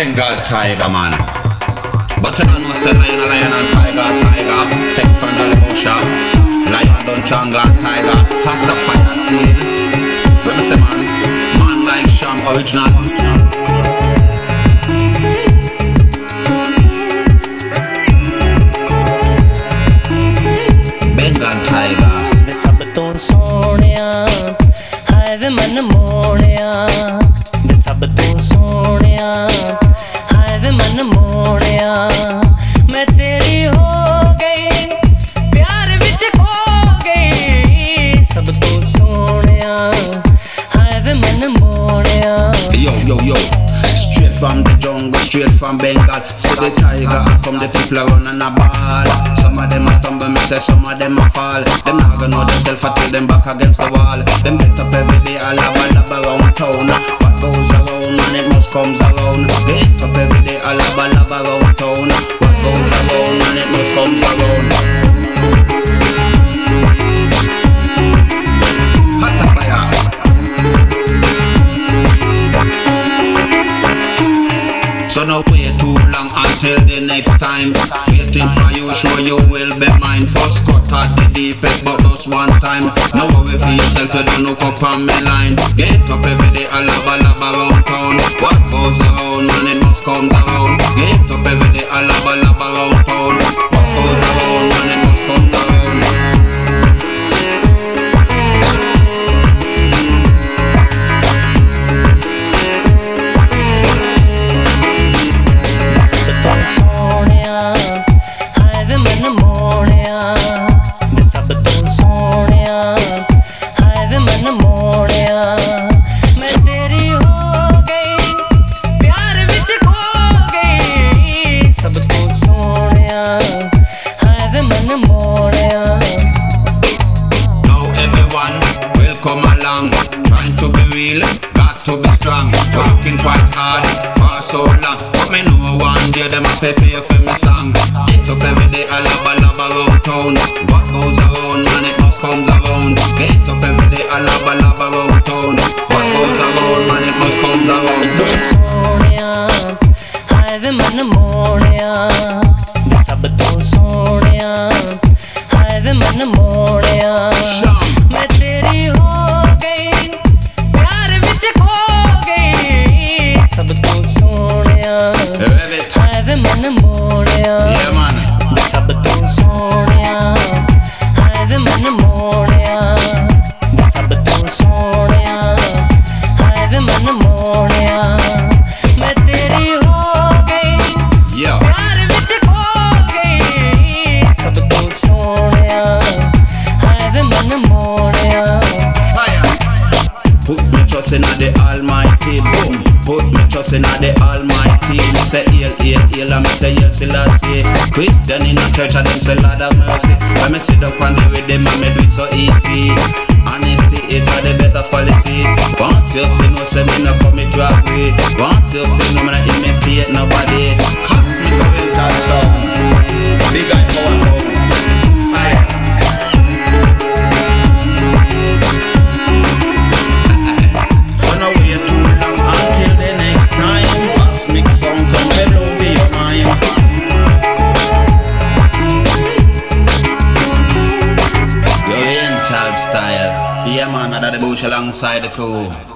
Bengal tiger, man. But you don't know, say lion and tiger. Take from the bush, lion don't changa and tiger. Hot up fire seed. When me say man like Sham original. Bengal tiger. वे सब तो सोनिया हाय वे मन मोड़िया वे सब तो सोनिया हाय वे मन मोड़िया मैं तेरी हो गई प्यार विच खो गई सब तो सोनिया हाय वे मन मोड़िया Yo, straight from the jungle, straight from Bengal. See the tiger, come the people run and a ball. Some of them a stumble, me say some of them a fall. Them not gonna know themselves until them back against the wall. Them get up every day, a lab around town. What goes around, man, it must comes around. Get up every day, a lab around town. What goes around, man, it must comes around. Hot the fire. So no wait too long until the next time. Waiting for you, sure you will be mine. First cut at the deepest, but just one time. No worry for yourself, you don't look up on me line. Get up every day, a lab around town. What goes around, man, it must come around. Get up every day, a lab around town. What goes around, man, it must come around. Sonia हाय वे मन मोड़िया वे सब तो सोनिया हाय वे मन मोड़िया मैं तेरी हो गई प्यार विच खो गई सब तो सोनिया हाय वे मन मोड़िया Now everyone will come along, trying to be real, got to be strong, working quite hard for so long. But me know one day them have to pay for me song. Get up every day, a lab around town. What goes around, man, it must come around. Get up every day, a lab around town. What goes around, man, it must come around. Sonia हाय वे मन मोड़िया वे सब तो सोनिया हाय वे मन मोड़िया मैं तेरी हो गई प्यार विच खो गई सब तो सोनिया हाय वे मन मोड़िया वे सब तो सोनिया हाय वे मन मोड़िया वे सब तो सोनिया हाय वे मन मोड़िया मैं तेरी हो गई प्यार विच खो गई सब तो सोनिया हाय वे मन मोड़िया Put me trust in the Almighty, boom. Put me trust in the Almighty. Me say hail, and me say hail Selassie. Christian in a church, and them say Lord have mercy. When me sit up on the rhythm, and me do it so easy. Honesty is the best of policy. Want you to know, say me no come me to agree. Want you to know, me not imitate nobody. Cosmic mental sound, big eye power sound, fire. Style. Yeah man, I got the bush alongside the crew.